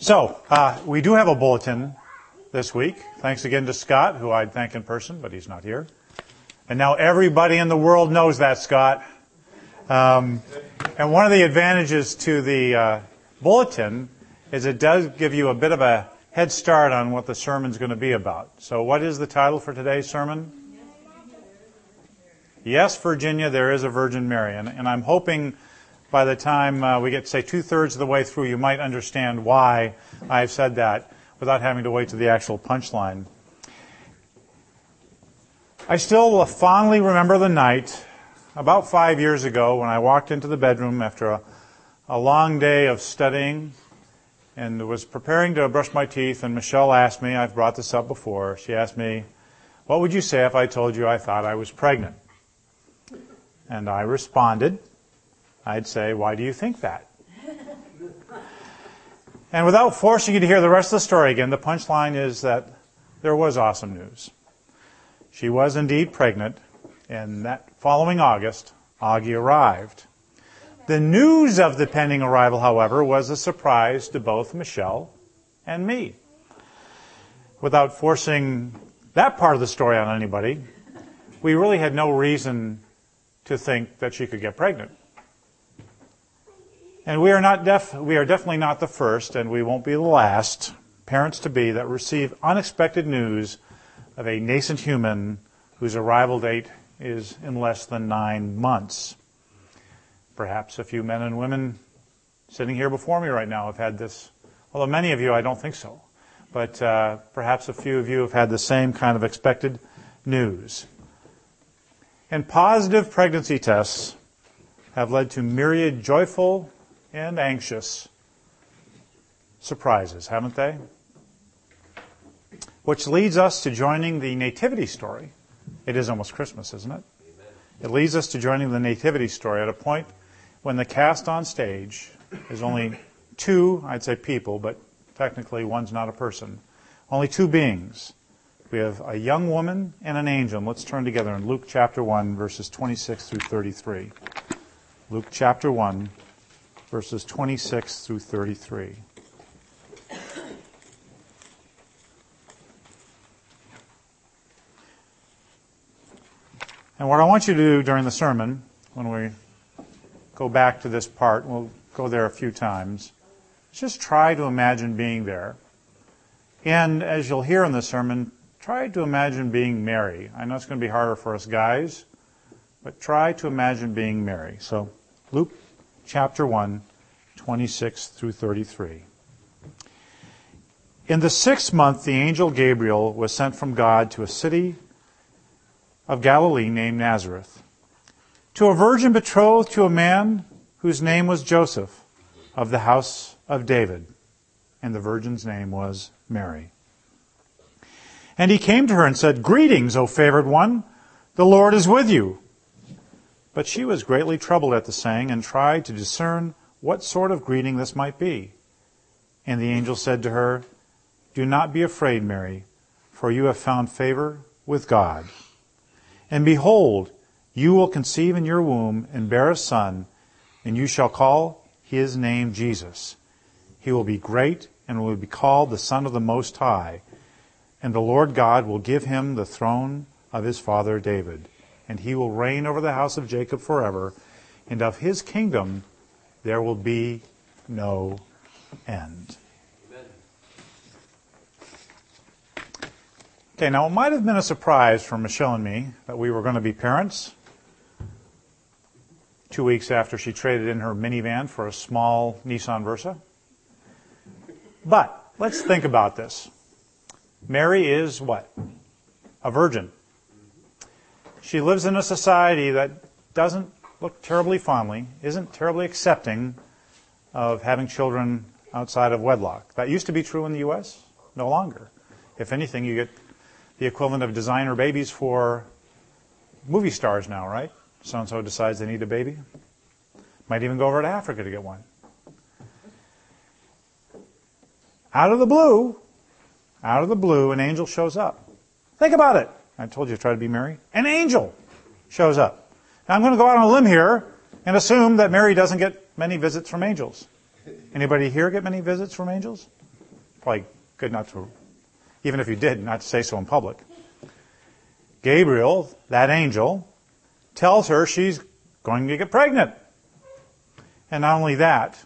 We do have a bulletin this week. Thanks again to Scott, who I'd thank in person, but he's not here. And now everybody in the world knows that, Scott. And one of the advantages to the bulletin is it does give you a bit of a head start on what the sermon's going to be about. So what is the title for today's sermon? Yes, Virginia, there is a Virgin Mary. And I'm hoping by the time we get, say, 2/3 of the way through, you might understand why I've said that without having to wait to the actual punchline. I still fondly remember the night about 5 years ago when I walked into the bedroom after a long day of studying and was preparing to brush my teeth, and Michelle asked me, I've brought this up before, she asked me, what would you say if I told you I thought I was pregnant? And I responded, I'd say, why do you think that? And without forcing you to hear the rest of the story again, the punchline is that there was awesome news. She was indeed pregnant, and that following August, Augie arrived. The news of the pending arrival, however, was a surprise to both Michelle and me. Without forcing that part of the story on anybody, we really had no reason to think that she could get pregnant. And we are definitely not the first, and we won't be the last parents-to-be that receive unexpected news of a nascent human whose arrival date is in less than 9 months. Perhaps a few men and women sitting here before me right now have had this, although many of you I don't think so. But perhaps a few of you have had the same kind of expected news. And positive pregnancy tests have led to myriad joyful and anxious surprises, haven't they? Which leads us to joining the nativity story. It is almost Christmas, isn't it? Amen. It leads us to joining the nativity story at a point when the cast on stage is only two, I'd say people, but technically one's not a person. Only two beings. We have a young woman and an angel. Let's turn together in Luke chapter 1, verses 26 through 33. Luke chapter 1, verses 26 through 33. And what I want you to do during the sermon, when we go back to this part, we'll go there a few times, is just try to imagine being there. And as you'll hear in the sermon, try to imagine being Mary. I know it's going to be harder for us guys, but try to imagine being Mary. So, Luke chapter 1, 26 through 33. In the 6th month, the angel Gabriel was sent from God to a city of Galilee named Nazareth, to a virgin betrothed to a man whose name was Joseph, of the house of David. And the virgin's name was Mary. And he came to her and said, Greetings, O favored one, the Lord is with you. But she was greatly troubled at the saying and tried to discern what sort of greeting this might be. And the angel said to her, Do not be afraid, Mary, for you have found favor with God. And behold, you will conceive in your womb and bear a son, and you shall call his name Jesus. He will be great and will be called the Son of the Most High. And the Lord God will give him the throne of his father David. And he will reign over the house of Jacob forever, and of his kingdom there will be no end. Amen. Okay, now it might have been a surprise for Michelle and me that we were going to be parents 2 weeks after she traded in her minivan for a small Nissan Versa. But let's think about this. Mary is what? A virgin. She lives in a society that doesn't look terribly fondly, isn't terribly accepting of having children outside of wedlock. That used to be true in the U.S., no longer. If anything, you get the equivalent of designer babies for movie stars now, right? So-and-so decides they need a baby. Might even go over to Africa to get one. Out of the blue, an angel shows up. Think about it. I told you to try to be Mary. An angel shows up. Now I'm going to go out on a limb here and assume that Mary doesn't get many visits from angels. Anybody here get many visits from angels? Probably good not to, even if you did, not to say so in public. Gabriel, that angel, tells her she's going to get pregnant. And not only that,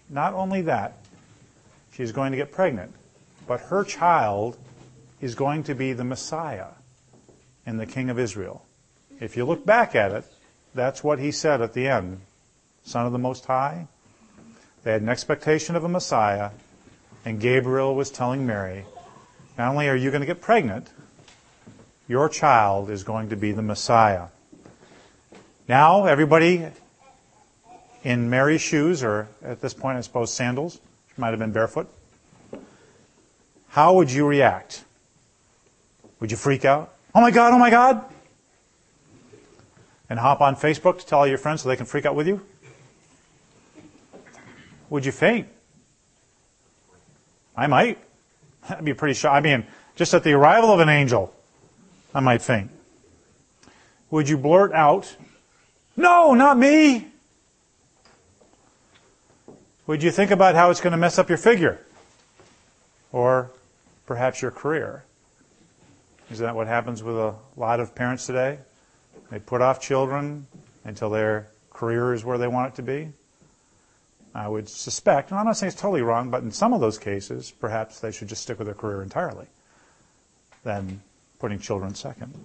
she's going to get pregnant, but her child is going to be the Messiah and the King of Israel. If you look back at it, that's what he said at the end. Son of the Most High. They had an expectation of a Messiah, and Gabriel was telling Mary, not only are you going to get pregnant, your child is going to be the Messiah. Now, everybody in Mary's shoes, or at this point, I suppose, sandals, she might have been barefoot, how would you react? Would you freak out? Oh my God, oh my God! And hop on Facebook to tell all your friends so they can freak out with you? Would you faint? I might. That'd be pretty shock. I mean, just at the arrival of an angel, I might faint. Would you blurt out, "No, not me"? Would you think about how it's going to mess up your figure? Or perhaps your career? Isn't that what happens with a lot of parents today? They put off children until their career is where they want it to be. I would suspect, and I'm not saying it's totally wrong, but in some of those cases, perhaps they should just stick with their career entirely than putting children second.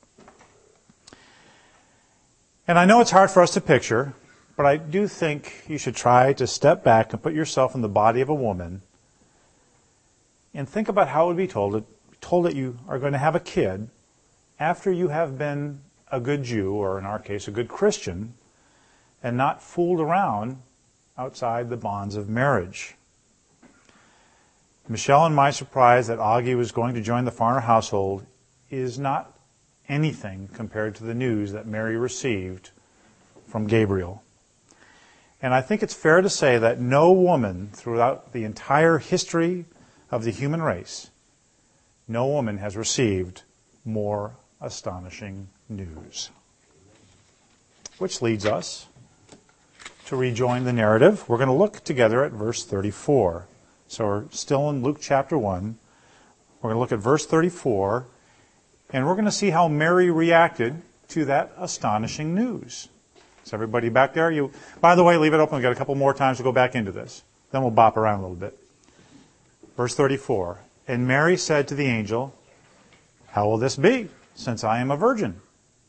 And I know it's hard for us to picture, but I do think you should try to step back and put yourself in the body of a woman and think about how it would be told that you are going to have a kid after you have been a good Jew, or in our case, a good Christian, and not fooled around outside the bonds of marriage. Michelle and my surprise that Augie was going to join the Farner household is not anything compared to the news that Mary received from Gabriel. And I think it's fair to say that no woman throughout the entire history of the human race, no woman has received more astonishing news. Which leads us to rejoin the narrative. We're going to look together at verse 34. So we're still in Luke chapter 1. We're going to look at verse 34, and we're going to see how Mary reacted to that astonishing news. Is everybody back there? By the way, leave it open. We've got a couple more times to go back into this. Then we'll bop around a little bit. Verse 34. And Mary said to the angel, "How will this be, since I am a virgin?"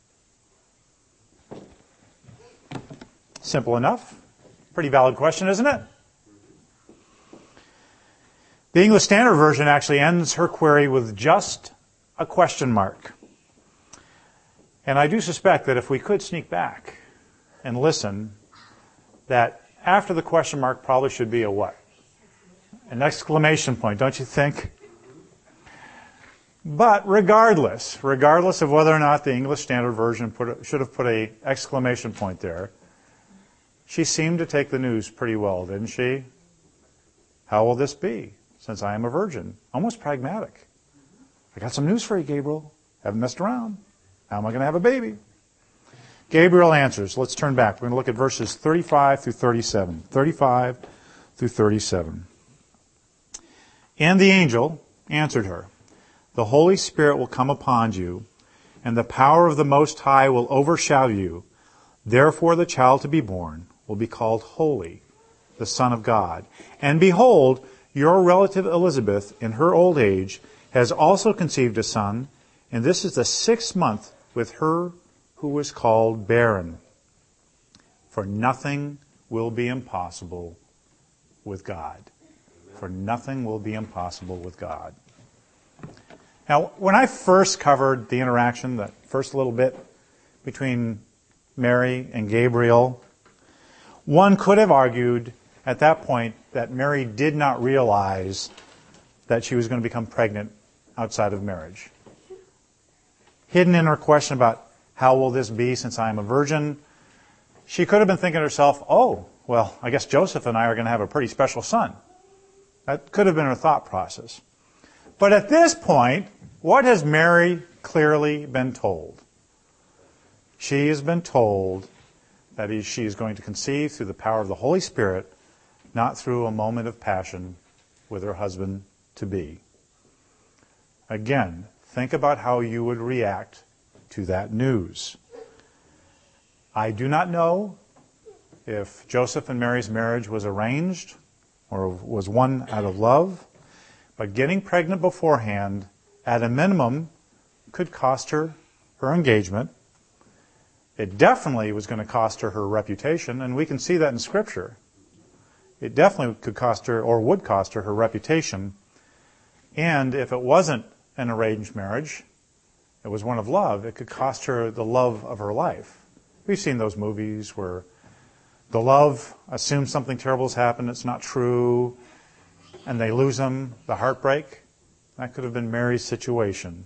Simple enough. Pretty valid question, isn't it? The English Standard Version actually ends her query with just a question mark. And I do suspect that if we could sneak back and listen, that after the question mark probably should be a what? An exclamation point, don't you think? But regardless of whether or not the English Standard Version should have put an exclamation point there, she seemed to take the news pretty well, didn't she? How will this be, since I am a virgin? Almost pragmatic. I got some news for you, Gabriel. Haven't messed around. How am I going to have a baby? Gabriel answers. Let's turn back. We're going to look at verses 35 through 37. 35 through 37. And the angel answered her, "The Holy Spirit will come upon you, and the power of the Most High will overshadow you. Therefore the child to be born will be called Holy, the Son of God. And behold, your relative Elizabeth, in her old age, has also conceived a son, and this is the 6th month with her who was called barren. For nothing will be impossible with God." For nothing will be impossible with God. Now, when I first covered the interaction, that first little bit between Mary and Gabriel, one could have argued at that point that Mary did not realize that she was going to become pregnant outside of marriage. Hidden in her question about how will this be since I am a virgin, she could have been thinking to herself, oh, well, I guess Joseph and I are going to have a pretty special son. That could have been her thought process. But at this point, what has Mary clearly been told? She has been told that she is going to conceive through the power of the Holy Spirit, not through a moment of passion with her husband to be. Again, think about how you would react to that news. I do not know if Joseph and Mary's marriage was arranged or was one out of love, but getting pregnant beforehand, at a minimum, could cost her her engagement. It definitely was going to cost her her reputation, and we can see that in Scripture. It definitely could cost her, or would cost her, her reputation. And if it wasn't an arranged marriage, it was one of love, it could cost her the love of her life. We've seen those movies where the love assumes something terrible has happened, it's not true, and they lose him, the heartbreak. That could have been Mary's situation.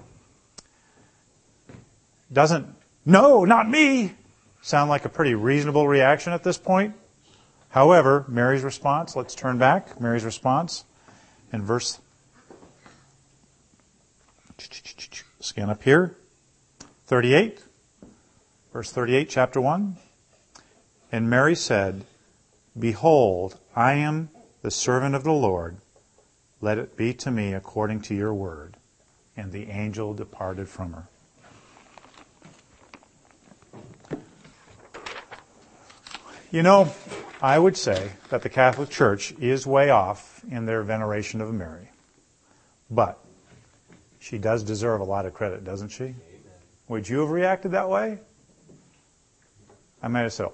Doesn't, no, not me, sound like a pretty reasonable reaction at this point? However, Mary's response, let's turn back. Mary's response in verse, scan up here, 38, verse 38, chapter 1. And Mary said, Behold, I am the servant of the Lord. Let it be to me according to your word. And the angel departed from her. You know, I would say that the Catholic Church is way off in their veneration of Mary. But she does deserve a lot of credit, doesn't she? Amen. Would you have reacted that way? I might have said,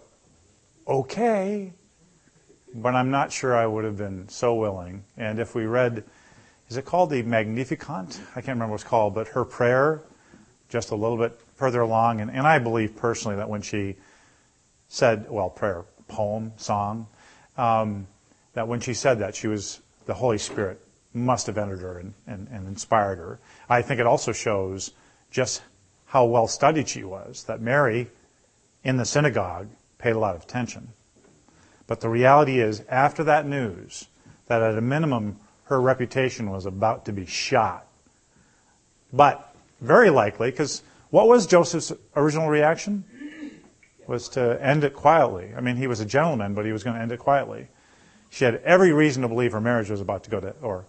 okay, but I'm not sure I would have been so willing. And if we read, is it called the Magnificat? I can't remember what it's called, but her prayer, just a little bit further along, and I believe personally that when she said, well, prayer, poem, song, that when she said that, the Holy Spirit must have entered her and inspired her. I think it also shows just how well studied she was, that Mary, in the synagogue, paid a lot of attention. But the reality is, after that news, that at a minimum, her reputation was about to be shot. But very likely, because what was Joseph's original reaction? Was to end it quietly. I mean, he was a gentleman, but he was going to end it quietly. She had every reason to believe her marriage was about to go to, or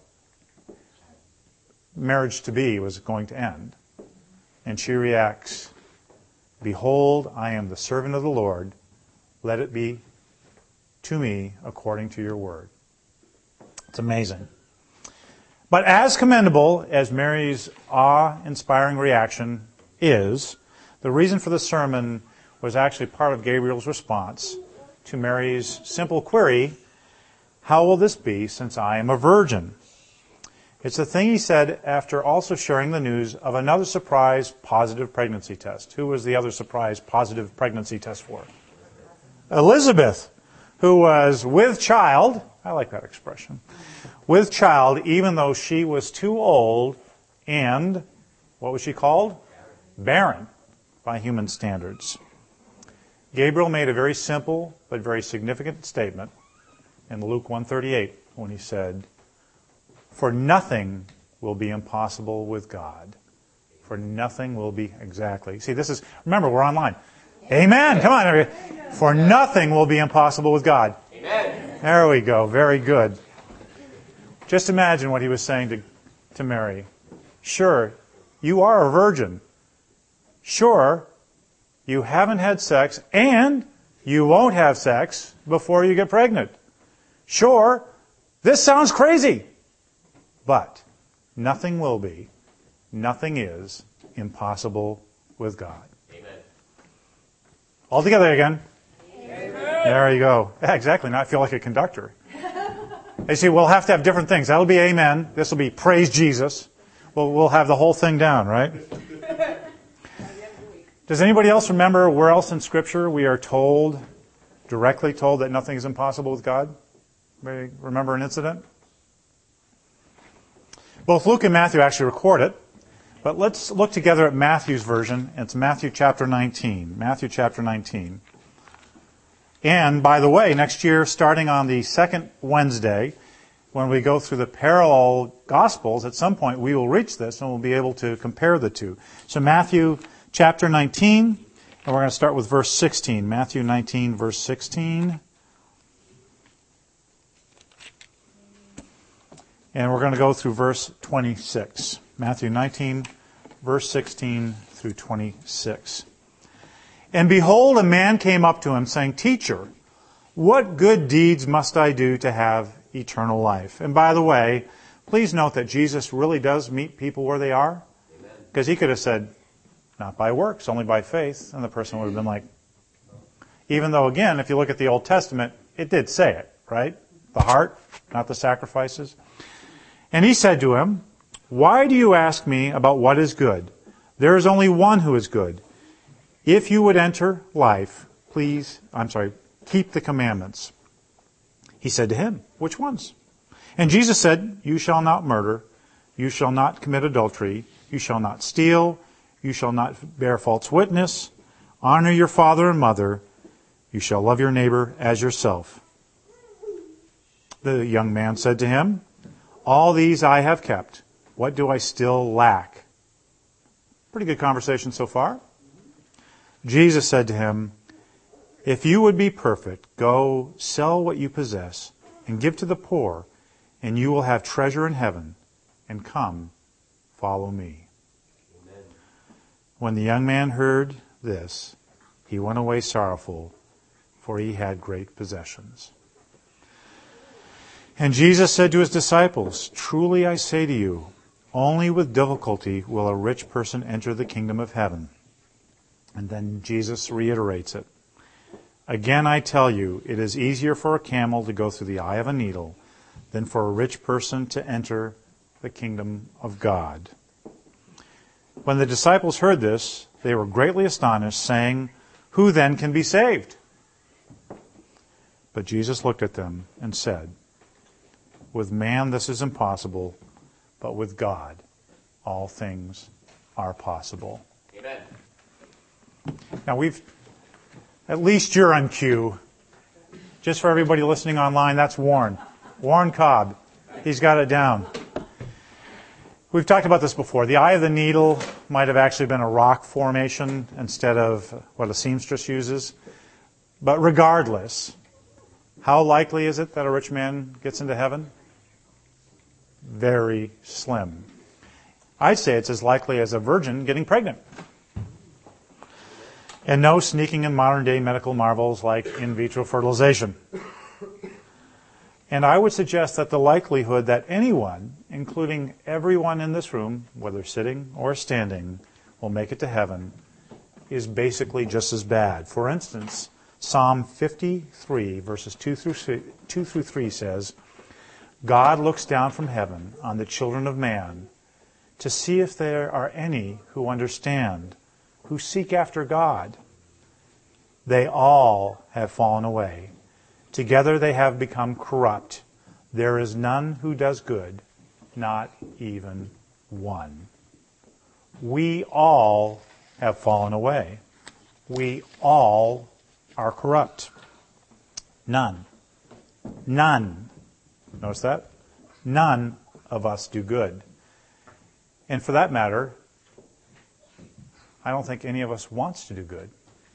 marriage to be was going to end. And she reacts, Behold, I am the servant of the Lord. Let it be to me according to your word. It's amazing. But as commendable as Mary's awe-inspiring reaction is, the reason for the sermon was actually part of Gabriel's response to Mary's simple query, how will this be since I am a virgin? It's the thing he said after also sharing the news of another surprise positive pregnancy test. Who was the other surprise positive pregnancy test for? Elizabeth, who was with child, I like that expression, with child even though she was too old and, what was she called? Barren by human standards. Gabriel made a very simple but very significant statement in Luke 1:38 when he said, For nothing will be impossible with God. For nothing will be exactly. See, this is, remember, we're online. Amen. Come on, everybody. For nothing will be impossible with God. Amen. There we go. Very good. Just imagine what he was saying to Mary. Sure, you are a virgin. Sure, you haven't had sex, and you won't have sex before you get pregnant. Sure, this sounds crazy, but nothing will be, nothing is impossible with God. Amen. All together again. Amen. There you go. Yeah, exactly. Now I feel like a conductor. They say we'll have to have different things. That'll be amen. This will be praise Jesus. We'll have the whole thing down, right? Does anybody else remember where else in Scripture we are directly told that nothing is impossible with God? Anybody remember an incident? Both Luke and Matthew actually record it, but let's look together at Matthew's version. It's Matthew chapter 19. Matthew chapter 19. And, by the way, next year, starting on the second Wednesday, when we go through the parallel Gospels, at some point we will reach this and we'll be able to compare the two. So Matthew chapter 19, and we're going to start with verse 16. Matthew 19, verse 16. And we're going to go through verse 26. Matthew 19, verse 16 through 26. And behold, a man came up to him, saying, Teacher, what good deeds must I do to have eternal life? And by the way, please note that Jesus really does meet people where they are. Because he could have said, not by works, only by faith. And the person would have been like, even though, again, if you look at the Old Testament, it did say it, right? The heart, not the sacrifices. And he said to him, Why do you ask me about what is good? There is only one who is good. If you would enter life, keep the commandments. He said to him, Which ones? And Jesus said, You shall not murder, you shall not commit adultery, you shall not steal, you shall not bear false witness, honor your father and mother, you shall love your neighbor as yourself. The young man said to him, All these I have kept. What do I still lack? Pretty good conversation so far. Jesus said to him, If you would be perfect, go sell what you possess and give to the poor, and you will have treasure in heaven, and come, follow me. Amen. When the young man heard this, he went away sorrowful, for he had great possessions. And Jesus said to his disciples, Truly I say to you, only with difficulty will a rich person enter the kingdom of heaven. And then Jesus reiterates it. Again I tell you, it is easier for a camel to go through the eye of a needle than for a rich person to enter the kingdom of God. When the disciples heard this, they were greatly astonished, saying, Who then can be saved? But Jesus looked at them and said, With man this is impossible, but with God all things are possible. Amen. Now at least you're on cue. Just for everybody listening online, that's Warren. Warren Cobb. He's got it down. We've talked about this before. The eye of the needle might have actually been a rock formation instead of what a seamstress uses. But regardless, how likely is it that a rich man gets into heaven? Very slim. I'd say it's as likely as a virgin getting pregnant. And no sneaking in modern-day medical marvels like in vitro fertilization. And I would suggest that the likelihood that anyone, including everyone in this room, whether sitting or standing, will make it to heaven is basically just as bad. For instance, Psalm 53, verses 2 through 3 says, God looks down from heaven on the children of man to see if there are any who understand, who seek after God. They all have fallen away. Together they have become corrupt. There is none who does good, not even one. We all have fallen away. We all are corrupt. None. None. Notice that? None of us do good. And for that matter, I don't think any of us wants to do good.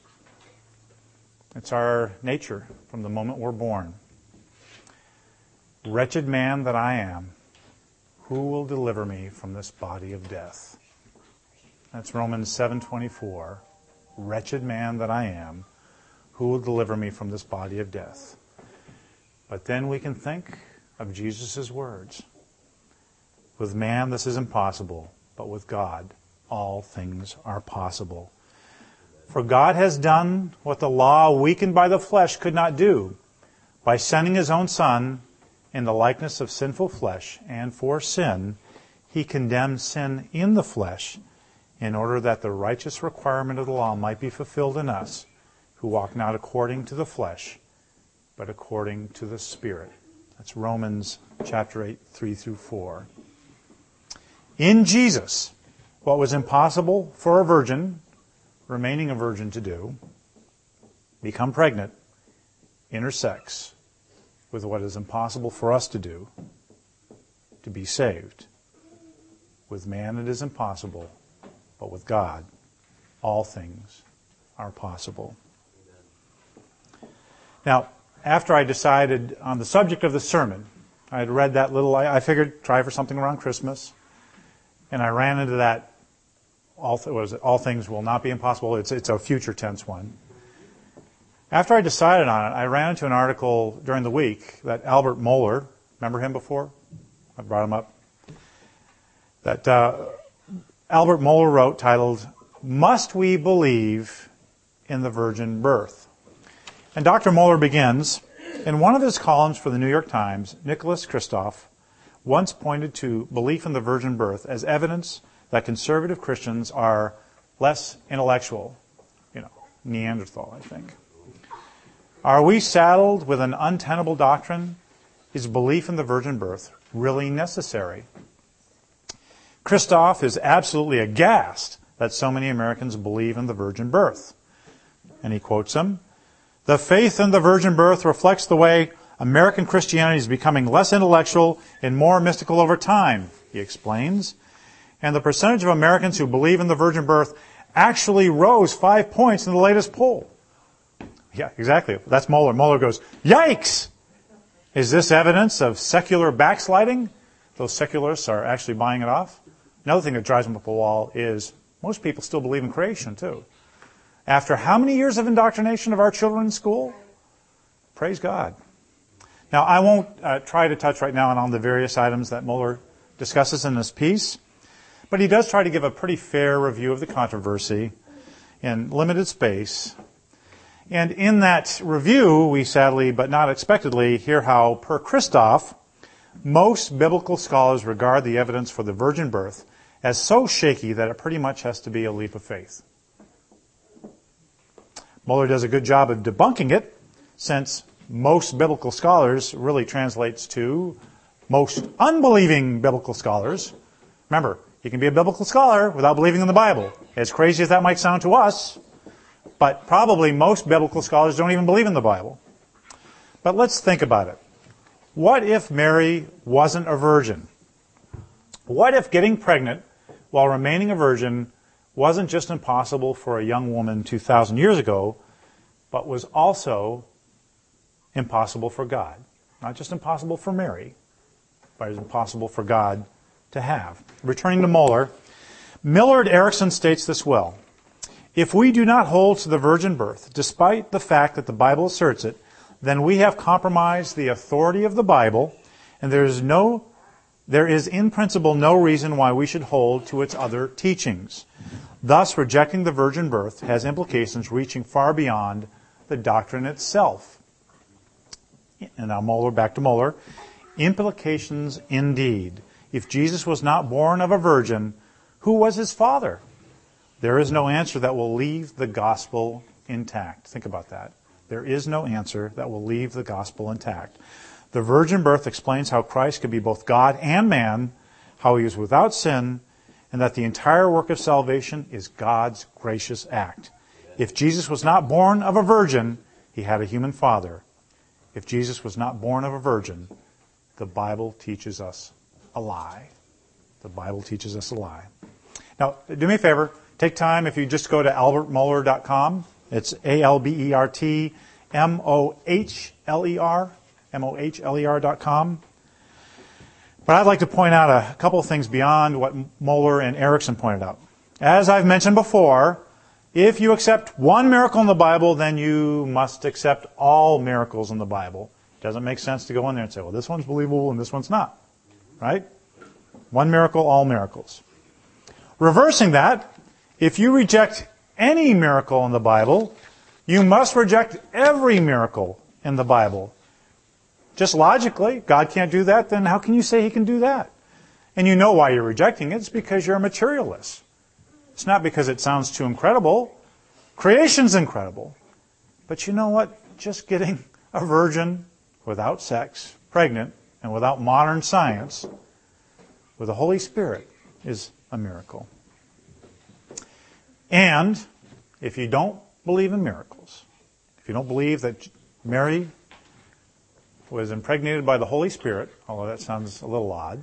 It's our nature from the moment we're born. Wretched man that I am, who will deliver me from this body of death? That's Romans 7:24. Wretched man that I am, who will deliver me from this body of death? But then we can think of Jesus' words. With man this is impossible, but with God all things are possible. For God has done what the law, weakened by the flesh, could not do, by sending His own Son in the likeness of sinful flesh, and for sin, He condemned sin in the flesh, in order that the righteous requirement of the law might be fulfilled in us, who walk not according to the flesh, but according to the Spirit. That's Romans chapter 8, 3 through 4. In Jesus, what was impossible for a virgin, remaining a virgin, to do, become pregnant, intersects with what is impossible for us to do, to be saved. With man it is impossible, but with God all things are possible. Now, after I decided on the subject of the sermon, I had read that little, I figured try for something around Christmas. And I ran into that, all things will not be impossible. It's a future tense one. After I decided on it, I ran into an article during the week that Albert Mohler, remember him before? I brought him up. That Albert Mohler wrote titled, "Must We Believe in the Virgin Birth?" And Dr. Mohler begins, in one of his columns for the New York Times, Nicholas Kristof once pointed to belief in the virgin birth as evidence that conservative Christians are less intellectual. Neanderthal, I think. Are we saddled with an untenable doctrine? Is belief in the virgin birth really necessary? Kristof is absolutely aghast that so many Americans believe in the virgin birth. And he quotes him, "The faith in the virgin birth reflects the way American Christianity is becoming less intellectual and more mystical over time," he explains. And the percentage of Americans who believe in the virgin birth actually rose 5 points in the latest poll. Yeah, exactly. That's Mohler. Mohler goes, "Yikes! Is this evidence of secular backsliding?" Those secularists are actually buying it off. Another thing that drives them up a wall is most people still believe in creation, too. After how many years of indoctrination of our children in school? Praise God. Now, I won't try to touch right now on the various items that Mohler discusses in this piece, but he does try to give a pretty fair review of the controversy in limited space. And in that review, we sadly, but not expectedly, hear how, per Kristof, most biblical scholars regard the evidence for the virgin birth as so shaky that it pretty much has to be a leap of faith. Mohler does a good job of debunking it, since most biblical scholars really translates to most unbelieving biblical scholars. Remember, you can be a biblical scholar without believing in the Bible. As crazy as that might sound to us, but probably most biblical scholars don't even believe in the Bible. But let's think about it. What if Mary wasn't a virgin? What if getting pregnant while remaining a virgin wasn't just impossible for a young woman 2,000 years ago, but was also impossible for God? Not just impossible for Mary, but it's impossible for God to have. Returning to Mohler, Millard Erickson states this well. "If we do not hold to the virgin birth, despite the fact that the Bible asserts it, then we have compromised the authority of the Bible, and there is in principle no reason why we should hold to its other teachings. Thus, rejecting the virgin birth has implications reaching far beyond the doctrine itself." And now Mohler, back to Mohler. "Implications indeed. If Jesus was not born of a virgin, who was his father? There is no answer that will leave the gospel intact." Think about that. There is no answer that will leave the gospel intact. The virgin birth explains how Christ could be both God and man, how he was without sin, and that the entire work of salvation is God's gracious act. If Jesus was not born of a virgin, he had a human father. If Jesus was not born of a virgin, the Bible teaches us a lie. The Bible teaches us a lie. Now, do me a favor. Take time if you just go to albertmohler.com. It's ALBERTMOHLER.com. But I'd like to point out a couple of things beyond what Mohler and Erickson pointed out. As I've mentioned before, if you accept one miracle in the Bible, then you must accept all miracles in the Bible. It doesn't make sense to go in there and say, well, this one's believable and this one's not. Right? One miracle, all miracles. Reversing that, if you reject any miracle in the Bible, you must reject every miracle in the Bible. Just logically, God can't do that, then how can you say he can do that? And you know why you're rejecting it. It's because you're a materialist. It's not because it sounds too incredible. Creation's incredible. But you know what? Just getting a virgin without sex, pregnant, and without modern science, with the Holy Spirit, is a miracle. And if you don't believe in miracles, if you don't believe that Mary was impregnated by the Holy Spirit, although that sounds a little odd,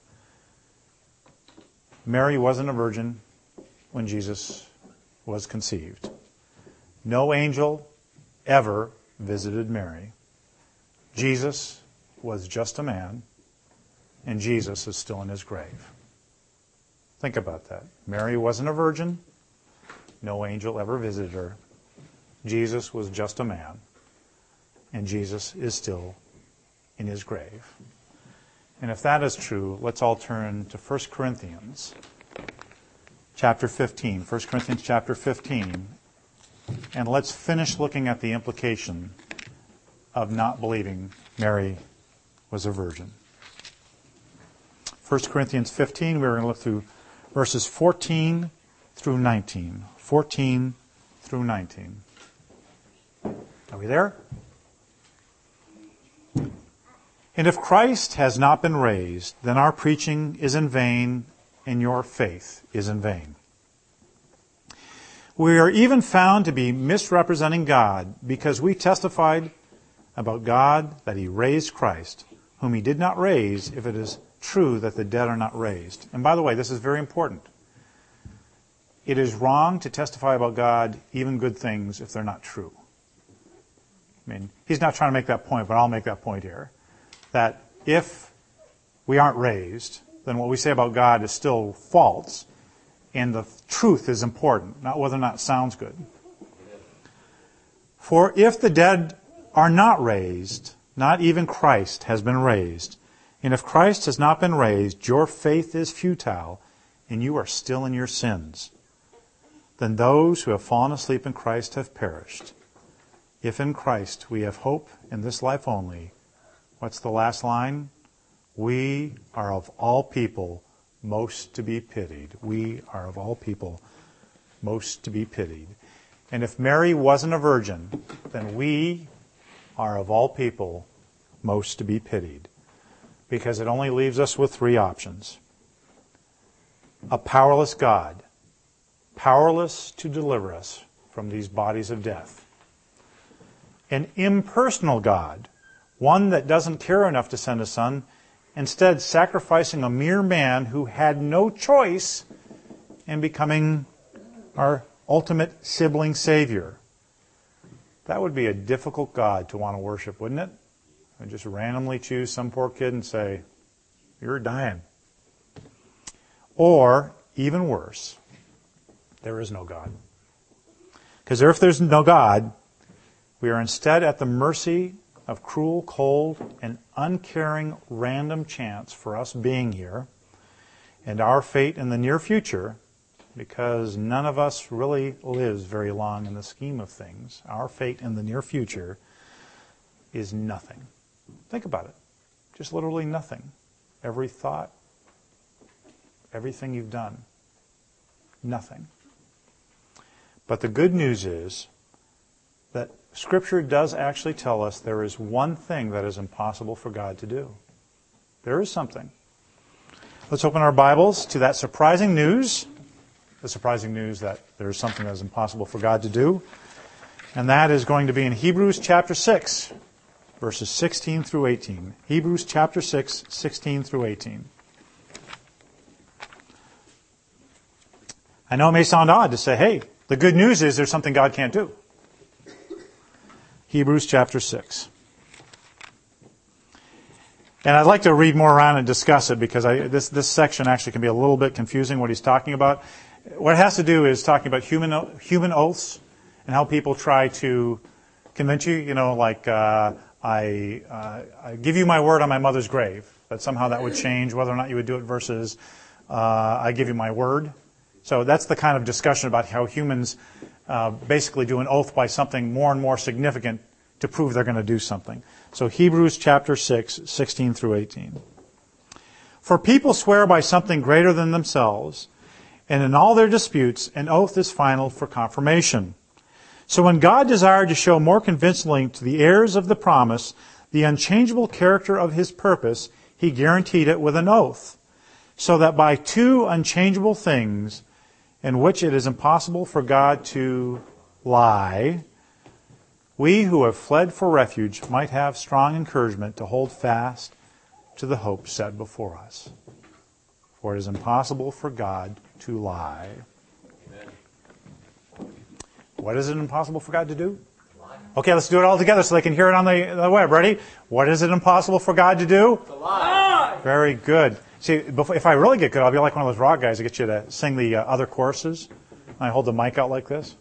Mary wasn't a virgin when Jesus was conceived. No angel ever visited Mary. Jesus was just a man and Jesus is still in his grave. Think about that. Mary wasn't a virgin. No angel ever visited her. Jesus was just a man, and Jesus is still in his grave. And if that is true, let's all turn to 1 Corinthians chapter 15. 1 Corinthians chapter 15. And let's finish looking at the implication of not believing Mary was a virgin. 1 Corinthians 15, we're going to look through verses 14 through 19. 14 through 19. Are we there? And if Christ has not been raised, then our preaching is in vain, and your faith is in vain. We are even found to be misrepresenting God, because we testified about God that he raised Christ, whom he did not raise, if it is true that the dead are not raised. And by the way, this is very important. It is wrong to testify about God, even good things, if they're not true. I mean, he's not trying to make that point, but I'll make that point here. That if we aren't raised, then what we say about God is still false, and the truth is important, not whether or not it sounds good. For if the dead are not raised, not even Christ has been raised. And if Christ has not been raised, your faith is futile, and you are still in your sins. Then those who have fallen asleep in Christ have perished. If in Christ we have hope in this life only, what's the last line? We are of all people most to be pitied. We are of all people most to be pitied. And if Mary wasn't a virgin, then we are of all people most to be pitied. Because it only leaves us with three options. A powerless God, powerless to deliver us from these bodies of death. An impersonal God, one that doesn't care enough to send a son, instead sacrificing a mere man who had no choice in becoming our ultimate sibling savior. That would be a difficult God to want to worship, wouldn't it? And just randomly choose some poor kid and say, you're dying. Or, even worse, there is no God. Because if there's no God, we are instead at the mercy of cruel, cold, and uncaring random chance for us being here, and our fate in the near future, because none of us really lives very long in the scheme of things. Our fate in the near future is nothing. Think about it. Just literally nothing. Every thought, everything you've done, nothing. But the good news is that Scripture does actually tell us there is one thing that is impossible for God to do. There is something. Let's open our Bibles to that surprising news. The surprising news that there is something that is impossible for God to do. And that is going to be in Hebrews chapter 6, verses 16 through 18. Hebrews chapter 6, 16 through 18. I know it may sound odd to say, hey, the good news is there's something God can't do. Hebrews chapter 6. And I'd like to read more around and discuss it because this section actually can be a little bit confusing what he's talking about. What it has to do is talking about human oaths and how people try to convince you, like I give you my word on my mother's grave, that somehow that would change whether or not you would do it versus I give you my word. So that's the kind of discussion about how humans basically do an oath by something more and more significant to prove they're going to do something. So Hebrews chapter 6, 16 through 18. For people swear by something greater than themselves, and in all their disputes, an oath is final for confirmation. So when God desired to show more convincingly to the heirs of the promise the unchangeable character of his purpose, he guaranteed it with an oath, so that by two unchangeable things, in which it is impossible for God to lie, we who have fled for refuge might have strong encouragement to hold fast to the hope set before us. For it is impossible for God to lie. Amen. What is it impossible for God to do? Lie. Okay, let's do it all together so they can hear it on the web. Ready? What is it impossible for God to do? To lie. Very good. See, if I really get good, I'll be like one of those rock guys that get you to sing the other choruses. I hold the mic out like this.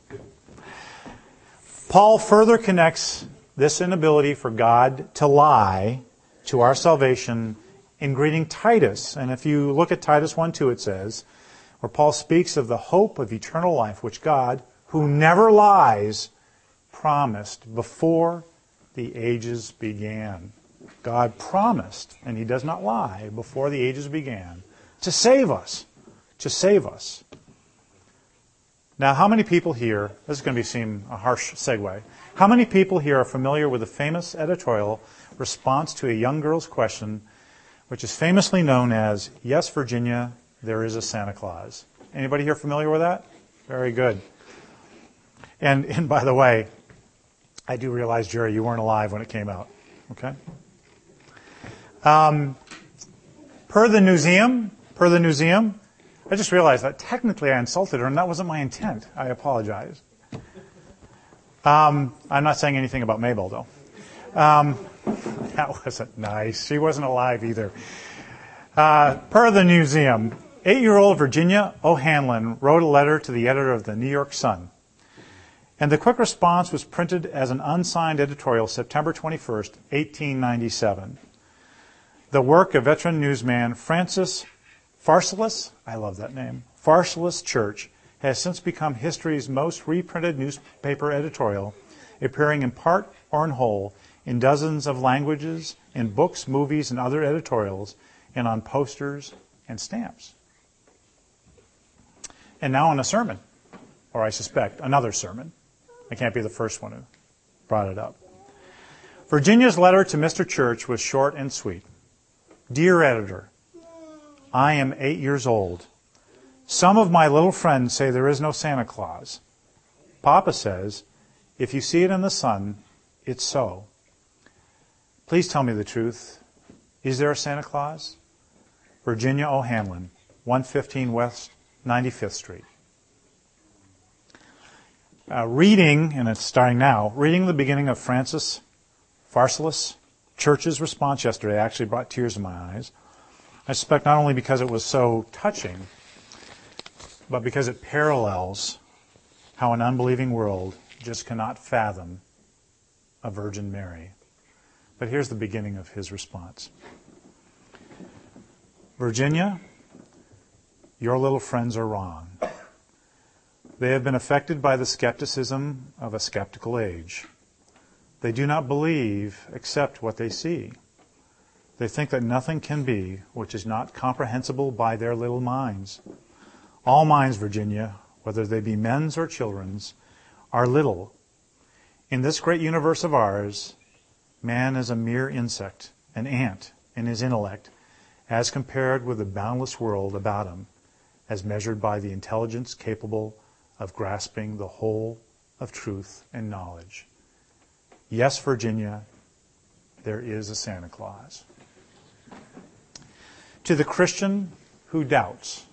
Paul further connects this inability for God to lie to our salvation in greeting Titus. And if you look at Titus 1:2, it says, where Paul speaks of the hope of eternal life, which God, who never lies, promised before the ages began. God promised, and He does not lie, before the ages began, to save us. To save us. Now, how many people here, this is going to seem a harsh segue, how many people here are familiar with the famous editorial response to a young girl's question, which is famously known as, "Yes, Virginia, there is a Santa Claus"? Anybody here familiar with that? Very good. And by the way, I do realize, Jerry, you weren't alive when it came out. Okay? Per the museum, I just realized that technically I insulted her, and that wasn't my intent. I apologize. I'm not saying anything about Mabel, though. That wasn't nice. She wasn't alive either. Per the museum, 8-year-old Virginia O'Hanlon wrote a letter to the editor of the New York Sun. And the quick response was printed as an unsigned editorial September 21st, 1897. The work of veteran newsman Francis Pharsalus, I love that name, Pharsalus Church, has since become history's most reprinted newspaper editorial, appearing in part or in whole in dozens of languages, in books, movies, and other editorials, and on posters and stamps. And now in a sermon, or I suspect another sermon. I can't be the first one who brought it up. Virginia's letter to Mr. Church was short and sweet. Dear editor, I am 8 years old. Some of my little friends say there is no Santa Claus. Papa says, if you see it in the sun, it's so. Please tell me the truth. Is there a Santa Claus? Virginia O'Hanlon, 115 West 95th Street. Reading, and it's starting now, reading the beginning of Francis Pharsalus Church's response yesterday actually brought tears to my eyes. I suspect not only because it was so touching, but because it parallels how an unbelieving world just cannot fathom a Virgin Mary. But here's the beginning of his response. Virginia, your little friends are wrong. They have been affected by the skepticism of a skeptical age. They do not believe except what they see. They think that nothing can be which is not comprehensible by their little minds. All minds, Virginia, whether they be men's or children's, are little. In this great universe of ours, man is a mere insect, an ant in his intellect, as compared with the boundless world about him, as measured by the intelligence capable of grasping the whole of truth and knowledge. Yes, Virginia, there is a Santa Claus. To the Christian who doubts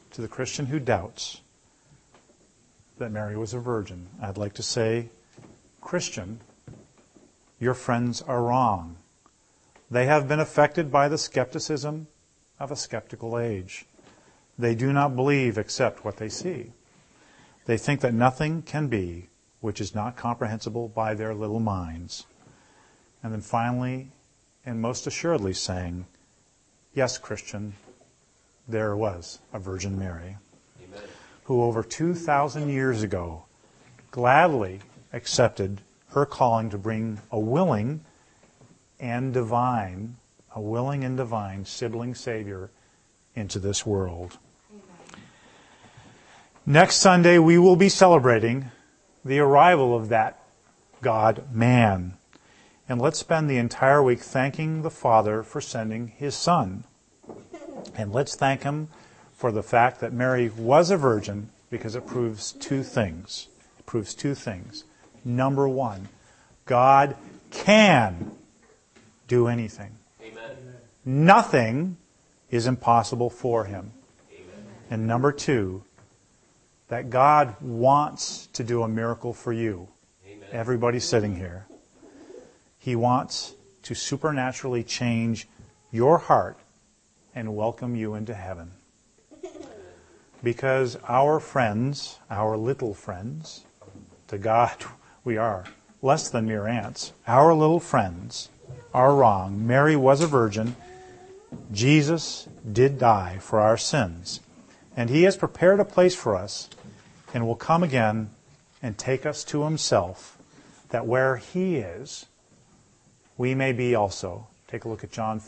that Mary was a virgin, I'd like to say, Christian, your friends are wrong. They have been affected by the skepticism of a skeptical age. They do not believe except what they see. They think that nothing can be which is not comprehensible by their little minds. And then finally, and most assuredly saying, yes, Christian, there was a Virgin Mary, Amen, who over 2,000 years ago gladly accepted her calling to bring a willing and divine sibling Savior into this world. Amen. Next Sunday, we will be celebrating the arrival of that God-man. And let's spend the entire week thanking the Father for sending His Son. And let's thank Him for the fact that Mary was a virgin, because it proves two things. Number one, God can do anything. Amen. Nothing is impossible for Him. Amen. And number two, that God wants to do a miracle for you. Amen. Everybody sitting here. He wants to supernaturally change your heart and welcome you into heaven. Because our friends, our little friends, to God we are less than mere ants, our little friends are wrong. Mary was a virgin. Jesus did die for our sins. And He has prepared a place for us and will come again and take us to Himself, that where He is, we may be also. Take a look at John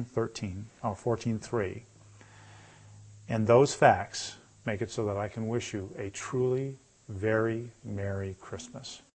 14:3. And those facts make it so that I can wish you a truly very Merry Christmas.